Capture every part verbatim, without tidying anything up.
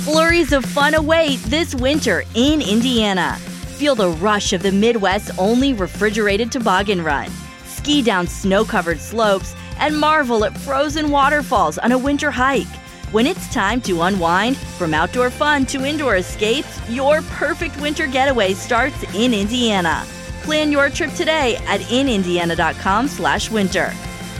Flurries of fun await this winter in Indiana. Feel the rush of the Midwest's only refrigerated toboggan run. Ski down snow-covered slopes and marvel at frozen waterfalls on a winter hike. When it's time to unwind, from outdoor fun to indoor escapes, your perfect winter getaway starts in Indiana. Plan your trip today at in indiana dot com slash winter.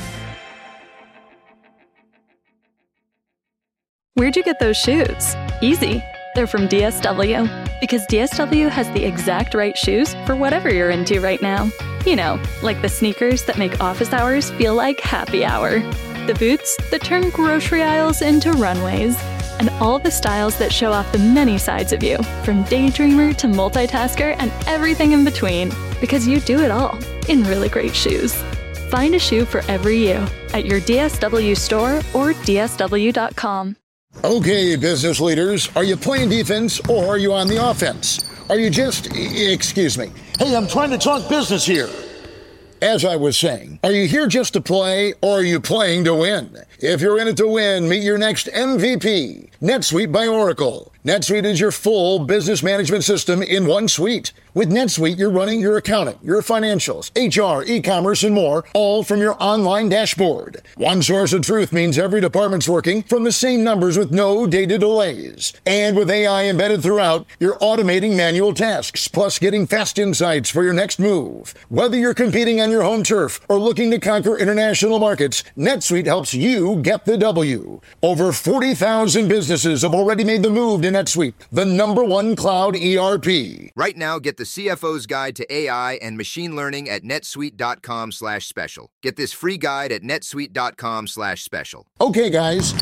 Where'd you get those shoes? Easy. They're from D S W. Because D S W has the exact right shoes for whatever you're into right now. You know, like the sneakers that make office hours feel like happy hour. The boots that turn grocery aisles into runways. And all the styles that show off the many sides of you, from daydreamer to multitasker and everything in between. Because you do it all in really great shoes. Find a shoe for every you at your D S W store or D S W dot com. Okay, business leaders, are you playing defense or are you on the offense? Are you just, excuse me, hey, I'm trying to talk business here. As I was saying, are you here just to play or are you playing to win? If you're in it to win, meet your next M V P, NetSuite by Oracle. NetSuite is your full business management system in one suite. With NetSuite, you're running your accounting, your financials, H R, e-commerce, and more, all from your online dashboard. One source of truth means every department's working from the same numbers with no data delays. And with A I embedded throughout, you're automating manual tasks, plus getting fast insights for your next move. Whether you're competing on your home turf or looking to conquer international markets, NetSuite helps you get the W. Over forty thousand businesses have already made the move to NetSuite, the number one cloud E R P. Right now, get the C F O's Guide to A I and Machine Learning at netsuite.com slash special. Get this free guide at netsuite.com slash special. Okay, guys.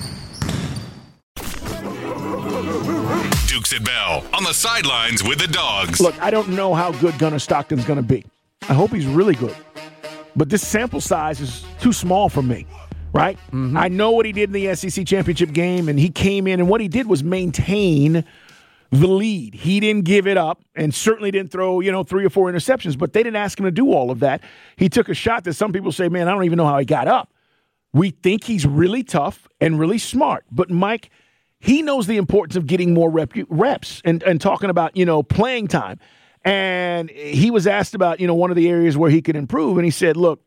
Dukes and Bell on the sidelines with the Dogs. Look, I don't know how good Gunnar Stockton's going to be. I hope he's really good. But this sample size is too small for me, right? Mm-hmm. I know what he did in the S E C championship game, and he came in, and what he did was maintain the lead. He didn't give it up and certainly didn't throw, you know, three or four interceptions, but they didn't ask him to do all of that. He took a shot that some people say, man, I don't even know how he got up. We think he's really tough and really smart. But, Mike, he knows the importance of getting more rep- reps and, and talking about, you know, playing time. And he was asked about, you know, one of the areas where he could improve, and he said, look,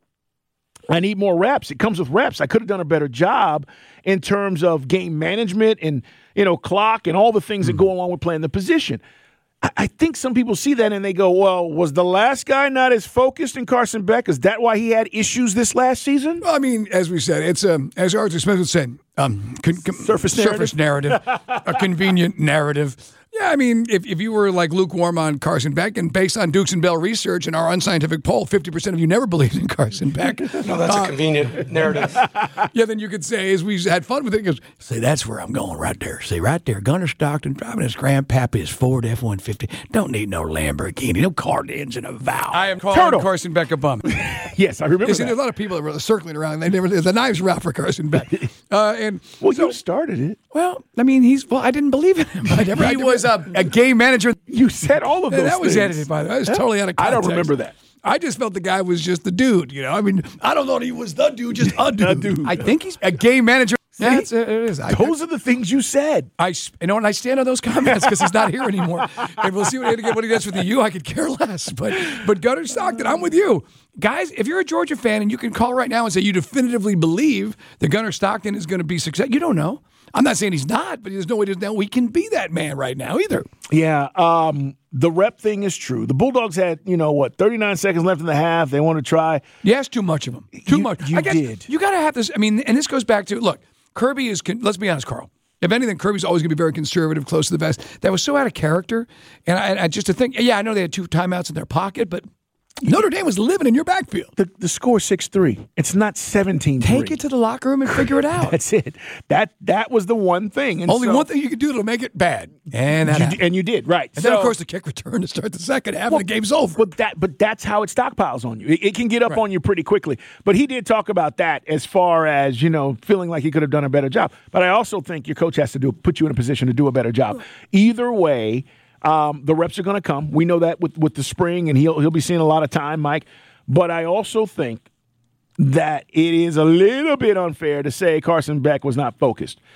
I need more reps. It comes with reps. I could have done a better job in terms of game management and, you know, clock and all the things that go along with playing the position. I, I think some people see that and they go, well, was the last guy not as focused in Carson Beck? Is that why he had issues this last season? Well, I mean, as we said, it's um, as Arthur Smith would say, um, con- con- surface narrative, surface narrative a convenient narrative. Yeah, I mean, if, if you were like lukewarm on Carson Beck, and based on Dukes and Bell research and our unscientific poll, fifty percent of you never believed in Carson Beck. No, that's uh, a convenient narrative. Yeah, then you could say, as we had fun with it, he goes, see, that's where I'm going right there. See, right there, Gunnar Stockton driving his grandpappy's Ford F one fifty. Don't need no Lamborghini, no car engine, a Valve. I am calling Turtle. Carson Beck a bum. Yes, I remember you see, that. there's a lot of people that were circling around. They never, the knives were out for Carson Beck. Uh, and well, so, you started it. Well, I mean, he's, well, I didn't believe in him. I never, He I never, was a, a game manager. You said all of those Yeah, that was things. edited, by the way. That was totally out of context. I don't remember that. I just felt the guy was just the dude, you know. I mean, I don't know if he was the dude, just a dude. A dude. I think he's a game manager. Yeah, it's, it is. I, Those are the things you said. I, you know, and I stand on those comments because he's not here anymore. And we'll see what he, what he does with the U. I could care less. But but Gunnar Stockton, I'm with you. Guys, if you're a Georgia fan and you can call right now and say you definitively believe that Gunnar Stockton is going to be successful, you don't know. I'm not saying he's not, but there's no way to know he can be that man right now either. Yeah, um, the rep thing is true. The Bulldogs had, you know, what, thirty-nine seconds left in the half. They want to try. You asked too much of them. Too You- much. you I guess did. You got to have this. I mean, and this goes back to, look, Kirby is, con- let's be honest, Carl. If anything, Kirby's always going to be very conservative, close to the vest. That was so out of character. And I, I just to think, yeah, I know they had two timeouts in their pocket, but Notre Dame was living in your backfield. The, the score six three. It's not seventeen three. Take it to the locker room and figure it out. That's it. That that was the one thing. And Only so, one thing you could do to make it bad. And that you, happened. and you did, right. And so, then, of course, the kick return to start the second half, well, and the game's over. But that, but that's how it stockpiles on you. It, it can get up Right. on you pretty quickly. But he did talk about that as far as, you know, feeling like he could have done a better job. But I also think your coach has to do put you in a position to do a better job. Either way, um, the reps are going to come. We know that with, with the spring, and he'll he'll be seeing a lot of time, Mike. But I also think that it is a little bit unfair to say Carson Beck was not focused.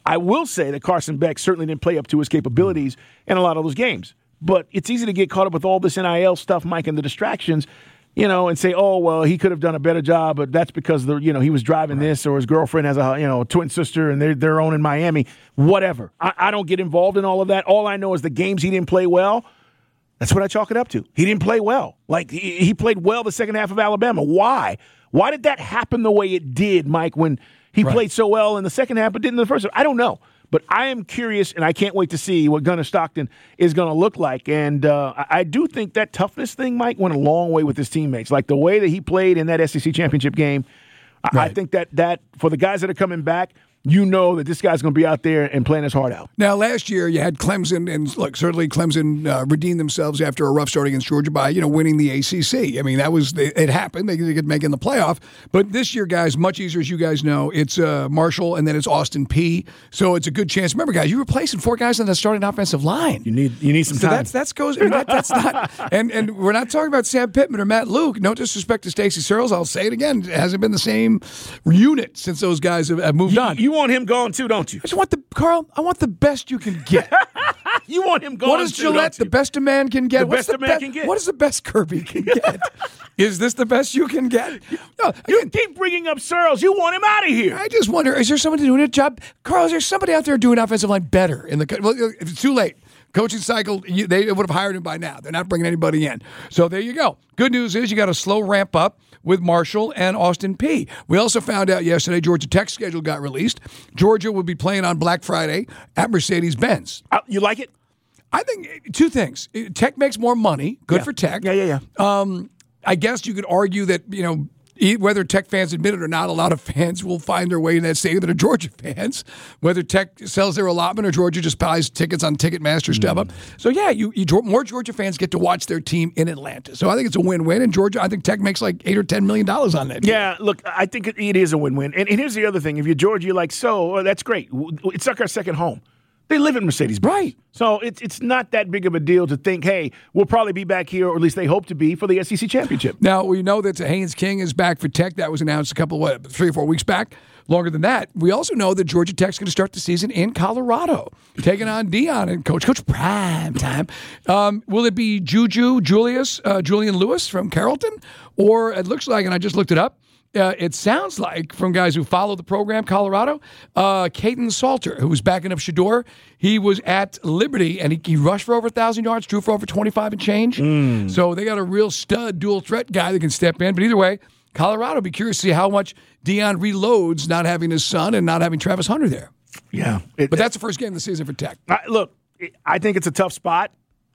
I will say that Carson Beck certainly didn't play up to his capabilities in a lot of those games. But it's easy to get caught up with all this N I L stuff, Mike, and the distractions, you know, and say, oh, well, he could have done a better job, but that's because, the you know, he was driving right. this, or his girlfriend has a, you know, twin sister, and they're their own in Miami. Whatever. I, I don't get involved in all of that. All I know is the games he didn't play well, that's what I chalk it up to. He didn't play well. Like, he, he played well the second half of Alabama. Why? Why did that happen the way it did, Mike, when he right. played so well in the second half but didn't in the first half? I don't know. But I am curious, and I can't wait to see what Gunnar Stockton is going to look like. And uh, I, I do think that toughness thing, Mike, went a long way with his teammates. Like the way that he played in that S E C championship game, I, right. I think that, that for the guys that are coming back, you know that this guy's going to be out there and playing his heart out. Now, last year you had Clemson, and look, certainly Clemson uh, redeemed themselves after a rough start against Georgia by, you know, winning the A C C. I mean, that was it happened. They, they could make it in the playoff. But this year, guys, much easier, as you guys know. It's uh, Marshall, and then it's Austin Peay. So it's a good chance. Remember, guys, you're replacing four guys on the starting offensive line. You need you need some so time. That's that's goes. I mean, that, that's not. And and we're not talking about Sam Pittman or Matt Luke. No disrespect to Stacey Searles. I'll say it again. It hasn't been the same unit since those guys have, have moved you, on. You want him gone too, don't you? I just want the Carl. I want the best you can get. You want him gone. What is too, Gillette the best a man can get? The What's best the a man be- can get. What is the best Kirby can get? Is this the best you can get? No, you again, keep bringing up Searles. You want him out of here. I just wonder: is there somebody doing a job? Carl, is there somebody out there doing offensive line better in the? Well, if it's too late. Coaching cycle, you, they would have hired him by now. They're not bringing anybody in. So there you go. Good news is you got a slow ramp up with Marshall and Austin Peay. We also found out yesterday Georgia Tech's schedule got released. Georgia will be playing on Black Friday at Mercedes-Benz. Uh, you like it? I think two things. Tech makes more money. Good yeah. for Tech. Yeah, yeah, yeah. Um, I guess you could argue that, you know, whether Tech fans admit it or not, a lot of fans will find their way in that stadium that are Georgia fans. Whether Tech sells their allotment or Georgia just buys tickets on Ticketmaster, mm. StubHub. So, yeah, you, you more Georgia fans get to watch their team in Atlanta. So I think it's a win-win. And Georgia, I think Tech makes like eight or ten million dollars on that. Yeah, look, I think it, it is a win-win. And, and here's the other thing: if you're Georgia, you're like, so well, that's great. It's like our second home. They live in Mercedes-Benz. Right. So it's it's not that big of a deal to think, hey, we'll probably be back here, or at least they hope to be, for the S E C championship. Now, we know that Haynes King is back for Tech. That was announced a couple, what, three or four weeks back. Longer than that. We also know that Georgia Tech's going to start the season in Colorado, taking on Deion and Coach Coach Prime Time. Um, will it be Juju, Julius, uh, Julian Lewis from Carrollton? Or it looks like, and I just looked it up, Uh, it sounds like, from guys who follow the program, Colorado, uh, Caden Salter, who was backing up Shedeur, he was at Liberty, and he, he rushed for over one thousand yards, drew for over twenty-five and change. Mm. So they got a real stud, dual-threat guy that can step in. But either way, Colorado, be curious to see how much Deion reloads not having his son and not having Travis Hunter there. Yeah. It, but that's the first game of the season for Tech. I, look, I think it's a tough spot.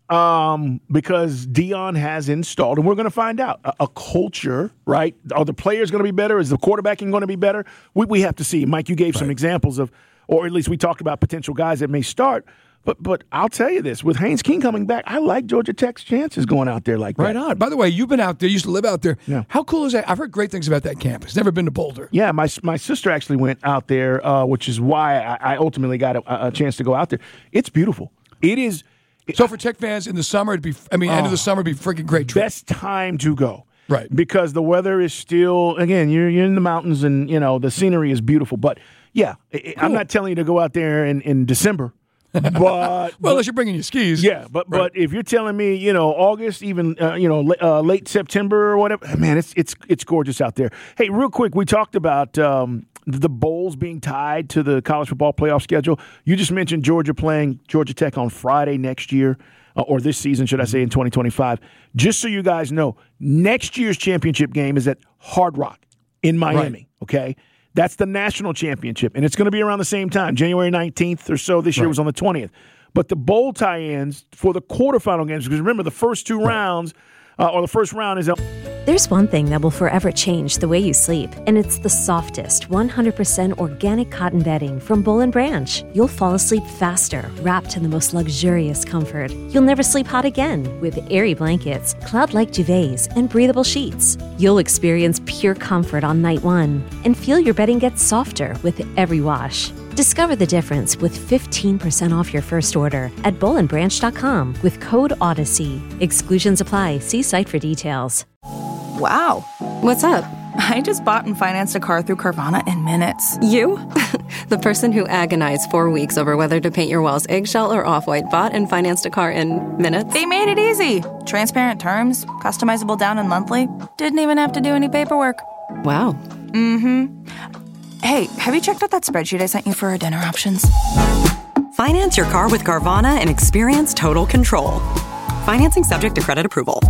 Um, because Deion has installed, and we're going to find out, a, a culture, right? Are the players going to be better? Is the quarterbacking going to be better? We, we have to see. Mike, you gave right. some examples of, or at least we talked about potential guys that may start. But but I'll tell you this, with Haynes King coming back, I like Georgia Tech's chances going out there like that. Right on. By the way, you've been out there. You used to live out there. Yeah. How cool is that? I've heard great things about that campus. Never been to Boulder. Yeah, my my sister actually went out there, uh, which is why I, I ultimately got a, a chance to go out there. It's beautiful. It is. So for Tech fans in the summer, it'd be, I mean, oh, end of the summer would be a freaking great trip. Best time to go. Right. Because the weather is still, again, you're, you're in the mountains and, you know, the scenery is beautiful. But, yeah, cool. I'm not telling you to go out there in, in December. But well, but, unless you're bringing your skis. Yeah, but right. but if you're telling me, you know, August, even, uh, you know, uh, late September or whatever, man, it's it's it's gorgeous out there. Hey, real quick, we talked about um, the bowls being tied to the college football playoff schedule. You just mentioned Georgia playing Georgia Tech on Friday next year. Uh, or this season, should I say, in twenty twenty-five. Just so you guys know, next year's championship game is at Hard Rock in Miami, right. okay? That's the national championship, and it's going to be around the same time. January nineteenth or so this year right. was on the twentieth. But the bowl tie-ins for the quarterfinal games, because remember, the first two right. rounds, uh, or the first round is... There's one thing that will forever change the way you sleep, and it's the softest, one hundred percent organic cotton bedding from Boll and Branch. You'll fall asleep faster, wrapped in the most luxurious comfort. You'll never sleep hot again with airy blankets, cloud-like duvets, and breathable sheets. You'll experience pure comfort on night one and feel your bedding get softer with every wash. Discover the difference with fifteen percent off your first order at boll and branch dot com with code Odyssey. Exclusions apply. See site for details. Wow. What's up? I just bought and financed a car through Carvana in minutes. You? The person who agonized four weeks over whether to paint your walls eggshell or off-white bought and financed a car in minutes? They made it easy. Transparent terms, customizable down and monthly. Didn't even have to do any paperwork. Wow. Mm-hmm. Hey, have you checked out that spreadsheet I sent you for our dinner options? Finance your car with Carvana and experience total control. Financing subject to credit approval.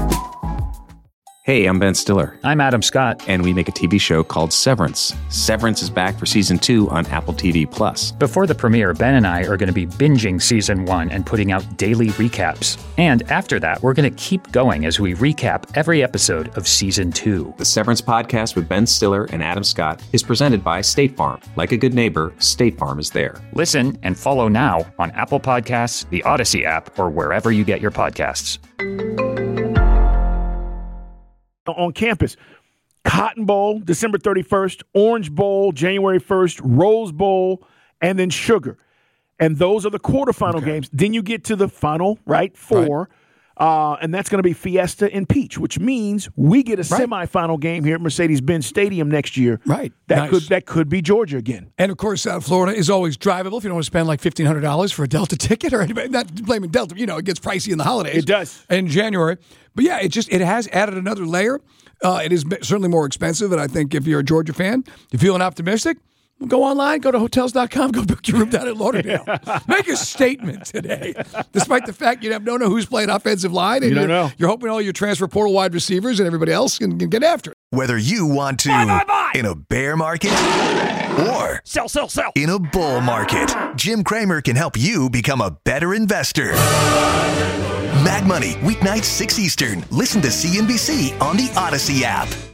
Hey, I'm Ben Stiller. I'm Adam Scott. And we make a T V show called Severance. Severance is back for season two on Apple T V Plus. Before the premiere, Ben and I are going to be binging season one and putting out daily recaps. And after that, we're going to keep going as we recap every episode of season two. The Severance podcast with Ben Stiller and Adam Scott is presented by State Farm. Like a good neighbor, State Farm is there. Listen and follow now on Apple Podcasts, the Odyssey app, or wherever you get your podcasts. On campus, Cotton Bowl, December thirty-first, Orange Bowl, January first, Rose Bowl, and then Sugar. And those are the quarterfinal okay. games. Then you get to the final, right, four, right. Uh, and that's going to be Fiesta and Peach, which means we get a right. semifinal game here at Mercedes-Benz Stadium next year. Right. That nice. could that could be Georgia again. And, of course, South Florida is always drivable if you don't want to spend like fifteen hundred dollars for a Delta ticket or anybody. Not blaming Delta. You know, it gets pricey in the holidays. It does. In January. But, yeah, it just it has added another layer. Uh, it is certainly more expensive, and I think if you're a Georgia fan, you're feeling optimistic, go online, go to hotels dot com, go book your room down at Lauderdale. Make a statement today, despite the fact you don't know who's playing offensive line, and you don't you're, know. you're hoping all your transfer portal wide receivers and everybody else can, can get after it. Whether you want to buy, buy, buy. in a bear market or sell, sell, sell in a bull market, Jim Cramer can help you become a better investor. Mad Money, weeknights six Eastern. Listen to C N B C on the Odyssey app.